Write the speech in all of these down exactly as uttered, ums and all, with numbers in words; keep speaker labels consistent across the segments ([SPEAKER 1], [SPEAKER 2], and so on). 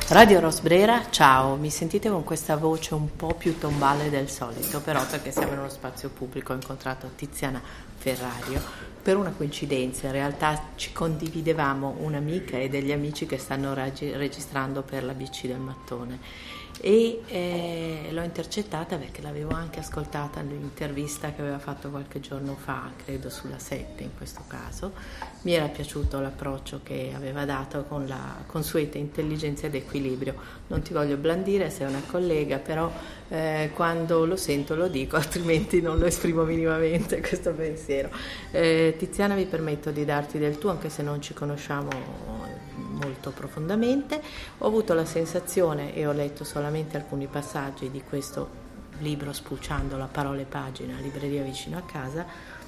[SPEAKER 1] Radio Rosbrera, ciao, mi sentite con questa voce un po' più tombale del solito, però perché siamo in uno spazio pubblico, ho incontrato Tiziana Ferrario per una coincidenza. In realtà ci condividevamo un'amica e degli amici che stanno reg- registrando per la B C del Mattone e eh, l'ho intercettata perché l'avevo anche ascoltata nell'intervista che aveva fatto qualche giorno fa, credo sulla sette in questo caso. Mi era piaciuto l'approccio che aveva dato con la consueta intelligenza ed equilibrio. Non ti voglio blandire, sei una collega, però eh, quando lo sento lo dico, altrimenti non lo esprimo minimamente questo pensiero. Eh, Tiziana, mi permetto di darti del tu, anche se non ci conosciamo molto profondamente. Ho avuto la sensazione, e ho letto solamente alcuni passaggi di questo libro spulciandolo a parole pagina, libreria vicino a casa,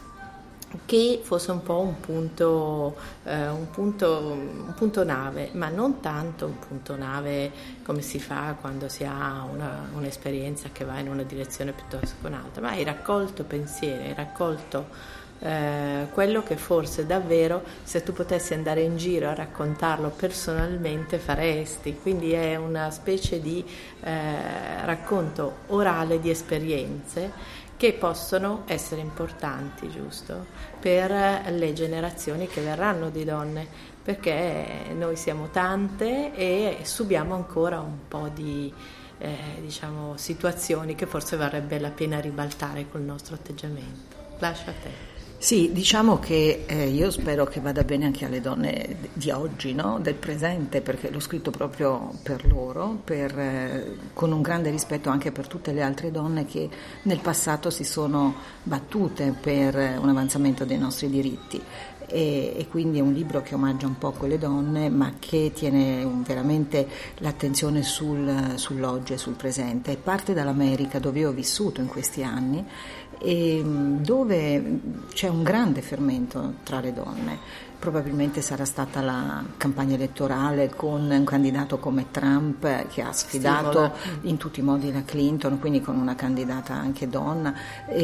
[SPEAKER 1] che fosse un po' un punto, eh, un punto, un punto nave, ma non tanto un punto nave come si fa quando si ha una, un'esperienza che va in una direzione piuttosto che un'altra, ma hai raccolto pensieri, hai raccolto Eh, quello che forse davvero, se tu potessi andare in giro a raccontarlo personalmente, faresti. Quindi è una specie di eh, racconto orale di esperienze che possono essere importanti, giusto, per le generazioni che verranno di donne, perché noi siamo tante e subiamo ancora un po' di eh, diciamo situazioni che forse varrebbe la pena ribaltare col nostro atteggiamento. Lascia a te.
[SPEAKER 2] Sì, diciamo che eh, io spero che vada bene anche alle donne di oggi, no? Del presente, perché l'ho scritto proprio per loro, per, eh, con un grande rispetto anche per tutte le altre donne che nel passato si sono battute per un avanzamento dei nostri diritti. E, e quindi è un libro che omaggia un po' quelle donne, ma che tiene veramente l'attenzione sul, sull'oggi e sul presente. Parte dall'America, dove io ho vissuto in questi anni, e dove c'è un grande fermento tra le donne. Probabilmente sarà stata la campagna elettorale con un candidato come Trump che ha sfidato in tutti i modi la Clinton, quindi con una candidata anche donna.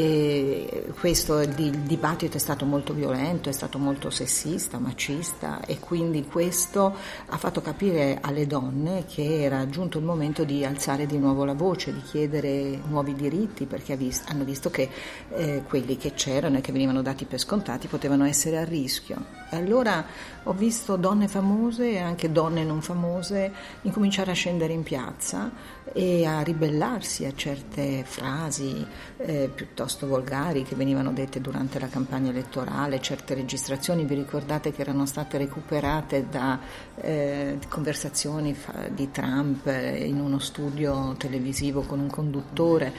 [SPEAKER 2] E questo, il, il dibattito è stato molto violento, è stato molto sessista, macista, e quindi questo ha fatto capire alle donne che era giunto il momento di alzare di nuovo la voce, di chiedere nuovi diritti, perché hanno visto che eh, quelli che c'erano e che venivano dati per scontati potevano essere a rischio. Allora ho visto donne famose e anche donne non famose incominciare a scendere in piazza e a ribellarsi a certe frasi eh, piuttosto volgari che venivano dette durante la campagna elettorale, certe registrazioni, vi ricordate che erano state recuperate da eh, conversazioni fa, di Trump in uno studio televisivo con un conduttore,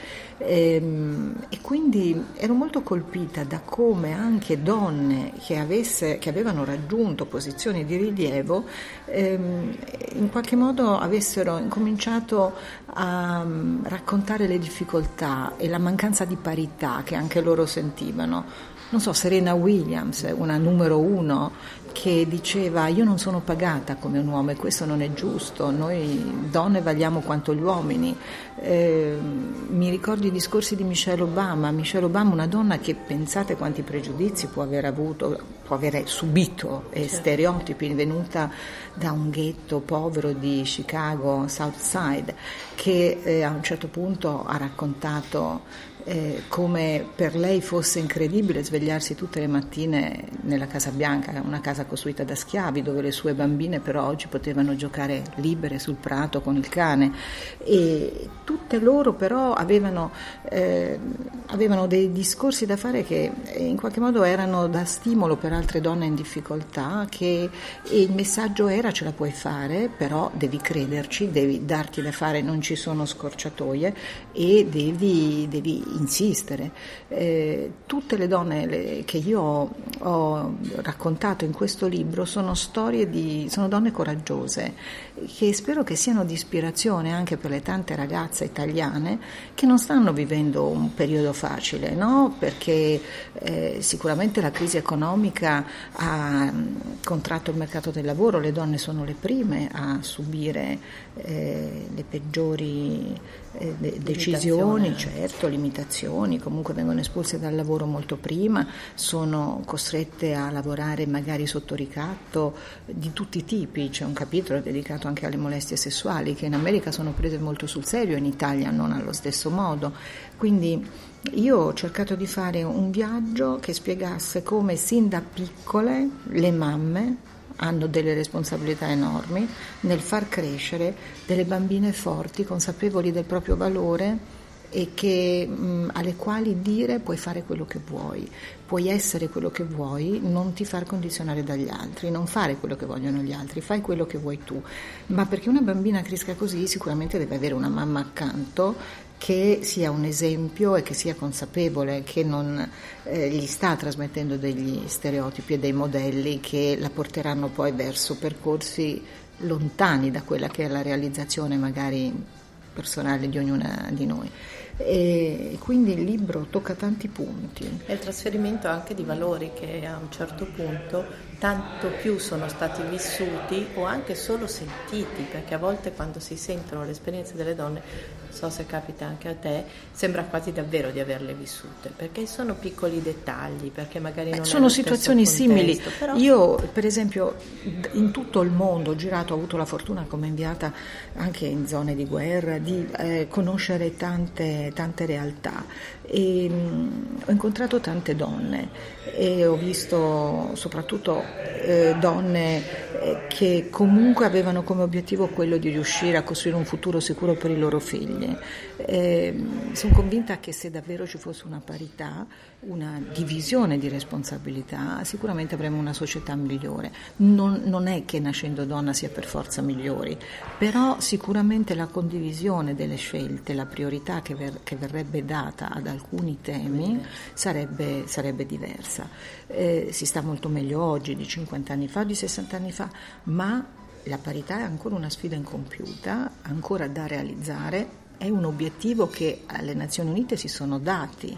[SPEAKER 2] e, e quindi ero molto colpita da come anche donne che, avesse, che avevano raggiunto posizioni di rilievo ehm, in qualche modo avessero incominciato a um, raccontare le difficoltà e la mancanza di parità che anche loro sentivano. Non so, Serena Williams, una numero uno, che diceva: io non sono pagata come un uomo e questo non è giusto, noi donne valiamo quanto gli uomini. Eh, mi ricordo i discorsi di Michelle Obama, Michelle Obama, una donna che pensate quanti pregiudizi può aver avuto, può aver subito, e certo, stereotipi, venuta da un ghetto povero di Chicago, South Side, che eh, a un certo punto ha raccontato Eh, come per lei fosse incredibile svegliarsi tutte le mattine nella Casa Bianca, una casa costruita da schiavi, dove le sue bambine però oggi potevano giocare libere sul prato con il cane, e tutte loro però avevano, eh, avevano dei discorsi da fare che in qualche modo erano da stimolo per altre donne in difficoltà, che, e il messaggio era: ce la puoi fare, però devi crederci, devi darti da fare, non ci sono scorciatoie e devi, devi insistere. Eh, tutte le donne le, che io ho, ho raccontato in questo libro sono storie di, sono donne coraggiose, che spero che siano di ispirazione anche per le tante ragazze italiane che non stanno vivendo un periodo facile, no? Perché eh, sicuramente la crisi economica ha contratto il mercato del lavoro, le donne sono le prime a subire eh, le peggiori eh, de- decisioni, certo, limitazioni, comunque vengono espulse dal lavoro molto prima, sono costrette a lavorare magari sotto sottoricatto di tutti i tipi. C'è un capitolo dedicato anche alle molestie sessuali che in America sono prese molto sul serio, in Italia non allo stesso modo. Quindi io ho cercato di fare un viaggio che spiegasse come sin da piccole le mamme hanno delle responsabilità enormi nel far crescere delle bambine forti, consapevoli del proprio valore e che, mh, alle quali dire puoi fare quello che vuoi, puoi essere quello che vuoi, non ti far condizionare dagli altri, non fare quello che vogliono gli altri, fai quello che vuoi tu. Ma perché una bambina cresca così sicuramente deve avere una mamma accanto che sia un esempio e che sia consapevole, che non eh, gli sta trasmettendo degli stereotipi e dei modelli che la porteranno poi verso percorsi lontani da quella che è la realizzazione magari personale di ognuna di noi. E quindi il libro tocca tanti punti.
[SPEAKER 1] È il trasferimento anche di valori che a un certo punto tanto più sono stati vissuti o anche solo sentiti, perché a volte quando si sentono le esperienze delle donne, non so se capita anche a te, sembra quasi davvero di averle vissute, perché sono piccoli dettagli, perché magari non
[SPEAKER 2] eh, sono
[SPEAKER 1] è
[SPEAKER 2] situazioni
[SPEAKER 1] contesto,
[SPEAKER 2] simili.
[SPEAKER 1] però...
[SPEAKER 2] Io per esempio in tutto il mondo ho girato, ho avuto la fortuna come inviata anche in zone di guerra di eh, conoscere tante, tante realtà e mh, ho incontrato tante donne e ho visto soprattutto eh, donne eh, che comunque avevano come obiettivo quello di riuscire a costruire un futuro sicuro per i loro figli. Eh, sono convinta che se davvero ci fosse una parità, una divisione di responsabilità, sicuramente avremo una società migliore. Non, non è che nascendo donna sia per forza migliori, però sicuramente la condivisione delle scelte, la priorità che, ver- che verrebbe data ad alcuni temi sarebbe, sarebbe diversa. Eh, si sta molto meglio oggi di cinquanta anni fa o di sessanta anni fa, ma la parità è ancora una sfida incompiuta, ancora da realizzare, è un obiettivo che alle Nazioni Unite si sono dati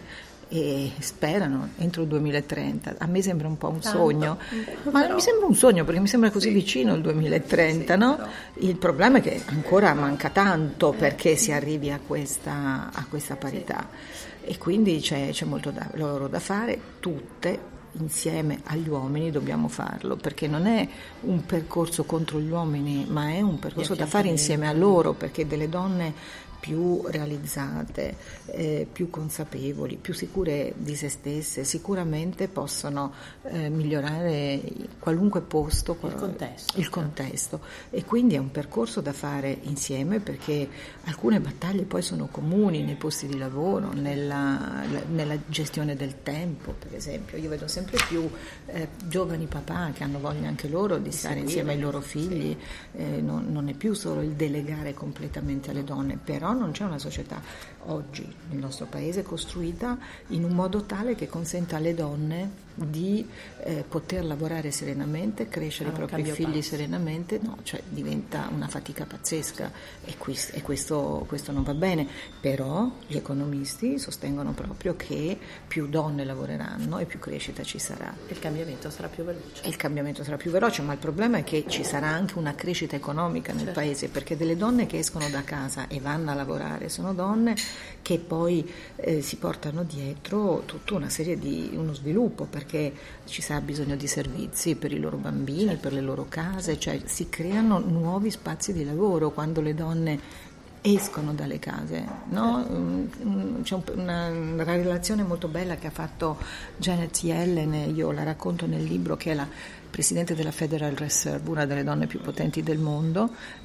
[SPEAKER 2] e sperano entro il duemilatrenta. A me sembra un po' un
[SPEAKER 1] Tanto.
[SPEAKER 2] sogno, ma però... mi sembra un sogno perché mi sembra così sì. vicino il duemilatrenta, sì, no? Però... Il problema è che ancora manca tanto perché si arrivi a questa, a questa parità sì. E quindi c'è, c'è molto da, lavoro da fare, tutte insieme agli uomini dobbiamo farlo, perché non è un percorso contro gli uomini, ma è un percorso da fare insieme a loro, perché delle donne più realizzate, eh, più consapevoli, più sicure di se stesse, sicuramente possono eh, migliorare qualunque posto,
[SPEAKER 1] il contesto.
[SPEAKER 2] il contesto. E quindi è un percorso da fare insieme, perché alcune battaglie poi sono comuni nei posti di lavoro, nella, nella gestione del tempo, per esempio. Io vedo sempre più eh, giovani papà che hanno voglia anche loro di stare sì, insieme ai loro figli, eh, non, non è più solo il delegare completamente alle donne, però non c'è una società oggi nel nostro paese costruita in un modo tale che consenta alle donne di eh, poter lavorare serenamente, crescere ah, i propri figli passo. serenamente, no, cioè diventa una fatica pazzesca e, qui, e questo, questo non va bene, però gli economisti sostengono proprio che più donne lavoreranno e più crescita ci sarà.
[SPEAKER 1] Il cambiamento sarà più veloce.
[SPEAKER 2] Il cambiamento sarà più veloce, ma il problema è che ci sarà anche una crescita economica nel certo. paese, perché delle donne che escono da casa e vanno a lavorare sono donne che poi eh, si portano dietro tutta una serie di uno sviluppo, perché ci sarà bisogno di servizi per i loro bambini, certo. per le loro case, cioè si creano nuovi spazi di lavoro quando le donne escono dalle case, no? C'è una, una relazione molto bella che ha fatto Janet Yellen, io la racconto nel libro, che è la presidente della Federal Reserve, una delle donne più potenti del mondo,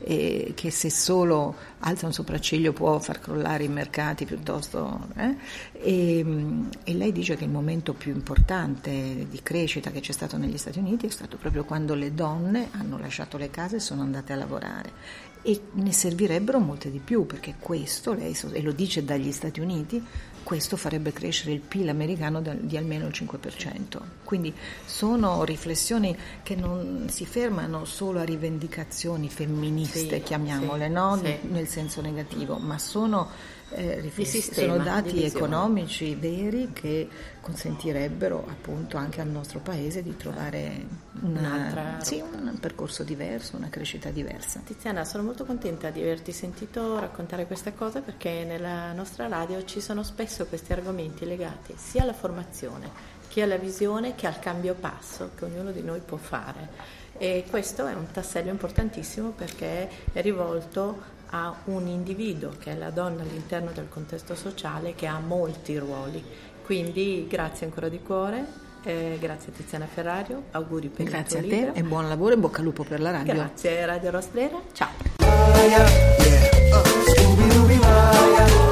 [SPEAKER 2] e che se solo alza un sopracciglio può far crollare i mercati piuttosto, eh? e, e lei dice che il momento più importante di crescita che c'è stato negli Stati Uniti è stato proprio quando le donne hanno lasciato le case e sono andate a lavorare, e ne servirebbero molte di più, perché questo, lei e lo dice dagli Stati Uniti, questo farebbe crescere il P I L americano di almeno il cinque per cento. Quindi sono riflessioni che non si fermano solo a rivendicazioni femministe, sì, chiamiamole, sì, no? Sì. Nel senso negativo, ma sono eh, riflessi- sono dati economici veri che consentirebbero appunto anche al nostro paese di trovare una, sì, un percorso diverso, una crescita diversa.
[SPEAKER 1] Tiziana, sono molto contenta di averti sentito raccontare questa cosa, perché nella nostra radio ci sono spesso questi argomenti legati sia alla formazione che alla visione che al cambio passo che ognuno di noi può fare, e questo è un tassello importantissimo perché è rivolto a un individuo che è la donna all'interno del contesto sociale, che ha molti ruoli. Quindi grazie ancora di cuore, eh, grazie Tiziana Ferrario, auguri per
[SPEAKER 2] grazie
[SPEAKER 1] il tuo
[SPEAKER 2] a te
[SPEAKER 1] libro.
[SPEAKER 2] E buon lavoro e bocca al lupo per la radio.
[SPEAKER 1] Grazie Radio Rosbrera, ciao.